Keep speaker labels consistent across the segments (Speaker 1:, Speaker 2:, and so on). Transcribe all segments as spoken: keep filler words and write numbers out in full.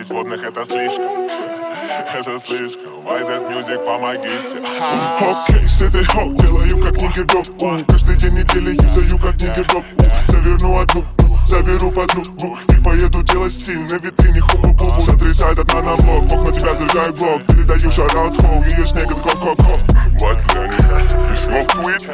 Speaker 1: десять водных это слишком. Это слишком. Вай зет Music, помогите.
Speaker 2: Окей, с этой хоу делаю как нигердок. Каждый день недели юзаю как нигердок. Заверну одну, заберу подругу и поеду делать стиль на витрине хопа-бубу. Сотрясает от наномок, бог на тебя заряжаю блок. Передаю шараут хоу, ее снег от ко-ко-ко.
Speaker 1: What, Lenny? You smoke weed?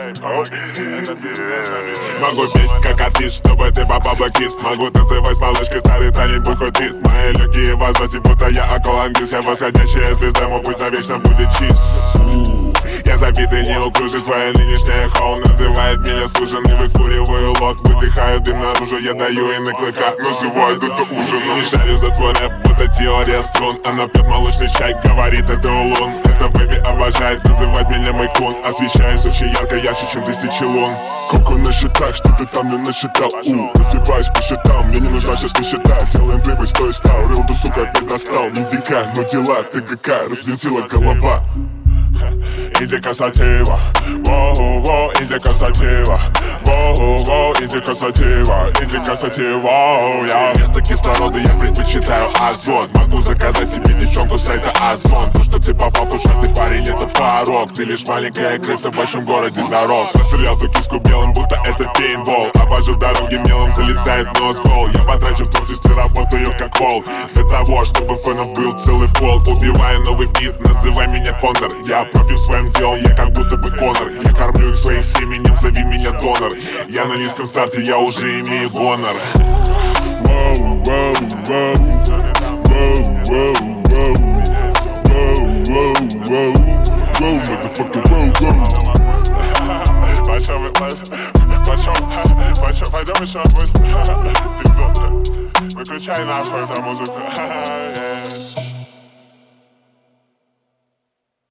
Speaker 1: Могу петь как артист, чтобы ты попал блокист. Могу танцевать с малышкой, старый танец, будь хоть твист. Мои легкие в азоте, будто я аквалангист. Я восходящая звезда, мой путь навечно будет чист. Я забитый неуклюжий, твоя нынешняя хоу называет меня суженый. Выкуриваю лот, выдыхаю дым наружу. Я даю иных клыка, называют это ужином. Не шарю за твой рэп, будто теория струн. Она пьет молочный чай, говорит это улун. Это бэби обожает называть меня майкун. Освещаюсь очень ярко, ярче, чем тысячи лун.
Speaker 2: Коко насчитай, что ты там не насчитал. У, развиваюсь по счетам, мне не нужна сейчас нищета. Делаем прибыль, сто и стал, рылду, сука, опять достал. Не дикая, но дела, ты какая, развинтила голова.
Speaker 1: Индика сатива, воу-воу, индика сатива, воу-воу, индика сатива, индика сатива, я. Вместо кислорода я предпочитаю озон. Могу заказать себе девчонку с сайта Озон. То, что ты попал в тушь, ты парень, это порог. Ты лишь маленькая крыса в большом городе дорог. Расстрелял ту киску белым, будто это пейнтбол. Обожу дороги мелом, залетает нос гол. Я потрачу в творчестве, работаю как вол. Для того, чтобы фэнов был целый пол. Убиваю новый бит, называй меня Кондор. Я профи в своем деле, я как будто бы Конор. Я кормлю их своим семенем, зови меня донор. Я на низком старте, я уже имею гонор.
Speaker 2: Воу, воу, воу, воу, воу, воу, воу, воу, воу, воу, motherfucker, воу, воу.
Speaker 1: Пойдем, пойдем, пойдем, пойдем еще быстро. Выключай нахуй эту музыку.